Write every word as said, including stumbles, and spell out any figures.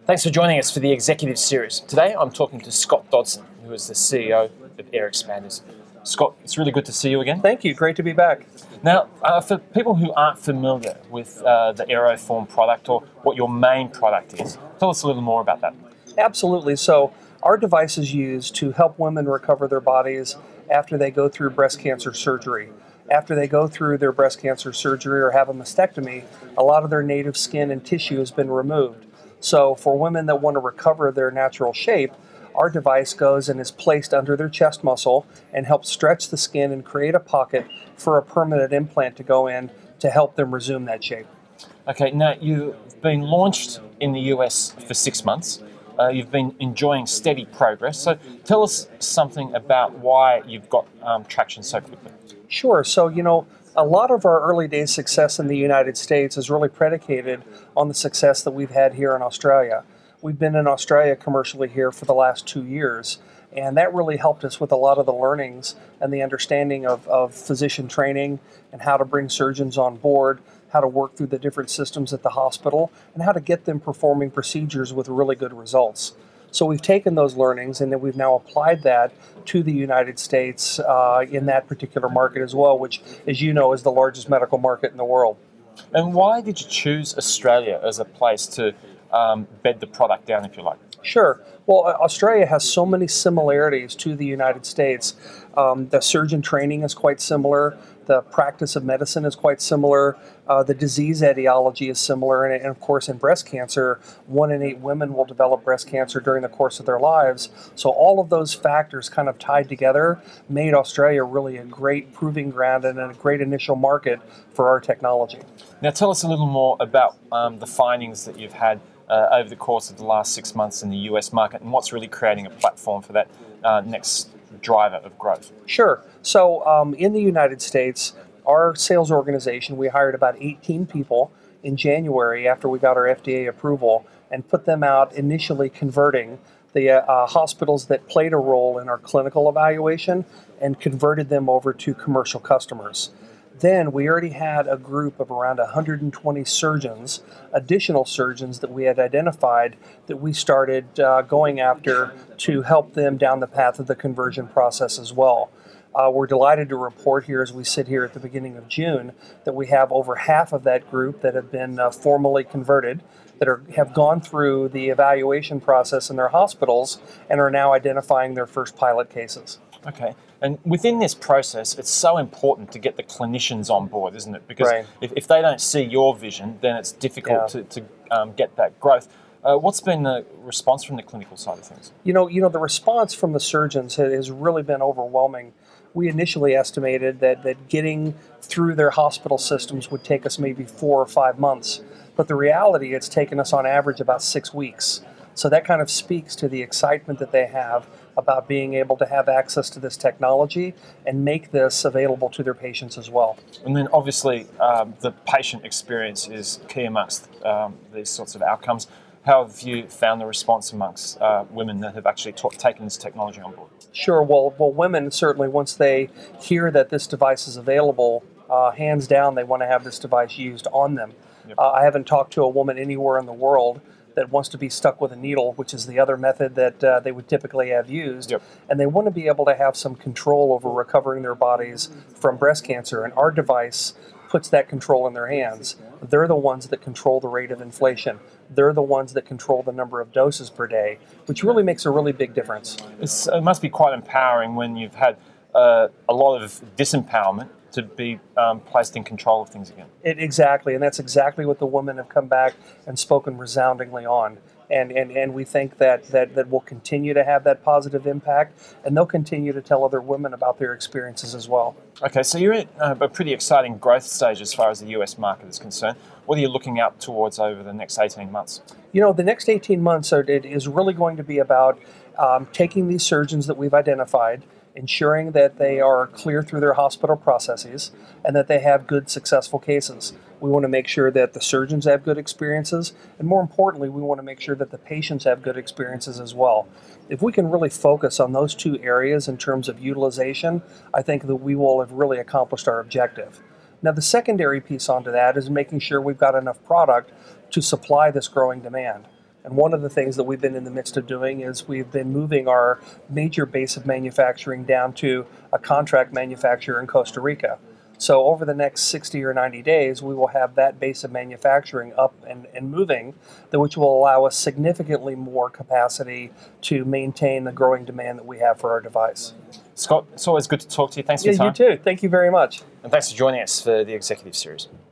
Thanks for joining us for the Executive Series. Today I'm talking to Scott Dodson, who is the C E O of Air Expanders. Scott, it's really good to see you again. Thank you. Great to be back. Now, uh, for people who aren't familiar with uh, the Aeroform product or what your main product is, tell us a little more about that. Absolutely. So our device is used to help women recover their bodies after they go through breast cancer surgery. After they go through their breast cancer surgery or have a mastectomy, a lot of their native skin and tissue has been removed. So for women that want to recover their natural shape, our device goes and is placed under their chest muscle and helps stretch the skin and create a pocket for a permanent implant to go in to help them resume that shape. Okay, now you've been launched in the U S for six months. Uh, you've been enjoying steady progress. So tell us something about why you've got um, traction so quickly. Sure. So, you know, a lot of our early days success in the United States is really predicated on the success that we've had here in Australia. We've been in Australia commercially here for the last two years, and that really helped us with a lot of the learnings and the understanding of, of physician training and how to bring surgeons on board, how to work through the different systems at the hospital, and how to get them performing procedures with really good results. So we've taken those learnings and then we've now applied that to the United States uh, in that particular market as well, which, as you know, is the largest medical market in the world. And why did you choose Australia as a place to um, bed the product down, if you like? Sure. Well, Australia has so many similarities to the United States. Um, the surgeon training is quite similar. The practice of medicine is quite similar. Uh, the disease etiology is similar. And, and of course, in breast cancer, one in eight women will develop breast cancer during the course of their lives. So all of those factors kind of tied together made Australia really a great proving ground and a great initial market for our technology. Now, tell us a little more about um, the findings that you've had uh, over the course of the last six months in the U S market and what's really creating a platform for that uh, next driver of growth. Sure. So um, in the United States, our sales organization, we hired about eighteen people in January after we got our F D A approval and put them out initially converting the uh, hospitals that played a role in our clinical evaluation and converted them over to commercial customers. Then we already had a group of around one hundred twenty surgeons, additional surgeons that we had identified that we started uh, going after to help them down the path of the conversion process as well. Uh, we're delighted to report here as we sit here at the beginning of June that we have over half of that group that have been uh, formally converted, that are, have gone through the evaluation process in their hospitals and are now identifying their first pilot cases. Okay. And within this process, it's so important to get the clinicians on board, isn't it? Because right. if, if they don't see your vision, then it's difficult Yeah. to, to um, get that growth. Uh, what's been the response from the clinical side of things? You know, you know, the response from the surgeons has really been overwhelming. We initially estimated that, that getting through their hospital systems would take us maybe four or five months. But the reality, it's taken us on average about six weeks. So that kind of speaks to the excitement that they have about being able to have access to this technology and make this available to their patients as well. And then obviously um, the patient experience is key amongst um, these sorts of outcomes. How have you found the response amongst uh, women that have actually ta- taken this technology on board? Sure. Well, well, women certainly, once they hear that this device is available, uh, hands down, they want to have this device used on them. Yep. Uh, I haven't talked to a woman anywhere in the world that wants to be stuck with a needle, which is the other method that uh, they would typically have used. Yep. And they want to be able to have some control over recovering their bodies from breast cancer. And our device puts that control in their hands. They're the ones that control the rate of inflation. They're the ones that control the number of doses per day, which really makes a really big difference. It's, it must be quite empowering when you've had uh, a lot of disempowerment to be um, placed in control of things again. It, exactly, and that's exactly what the women have come back and spoken resoundingly on. And, and, and we think that, that, that we'll continue to have that positive impact, and they'll continue to tell other women about their experiences as well. Okay, so you're at uh, a pretty exciting growth stage as far as the U S market is concerned. What are you looking out towards over the next eighteen months? You know, the next eighteen months are, it is really going to be about um, taking these surgeons that we've identified, ensuring that they are clear through their hospital processes and that they have good, successful cases. We want to make sure that the surgeons have good experiences, and more importantly, we want to make sure that the patients have good experiences as well. If we can really focus on those two areas in terms of utilization, I think that we will have really accomplished our objective. Now, the secondary piece onto that is making sure we've got enough product to supply this growing demand. And one of the things that we've been in the midst of doing is we've been moving our major base of manufacturing down to a contract manufacturer in Costa Rica. So over the next sixty or ninety days, we will have that base of manufacturing up and, and moving, which will allow us significantly more capacity to maintain the growing demand that we have for our device. Scott, it's always good to talk to you. Thanks for Yeah, your time. you too. Thank you very much. And thanks for joining us for the Executive Series.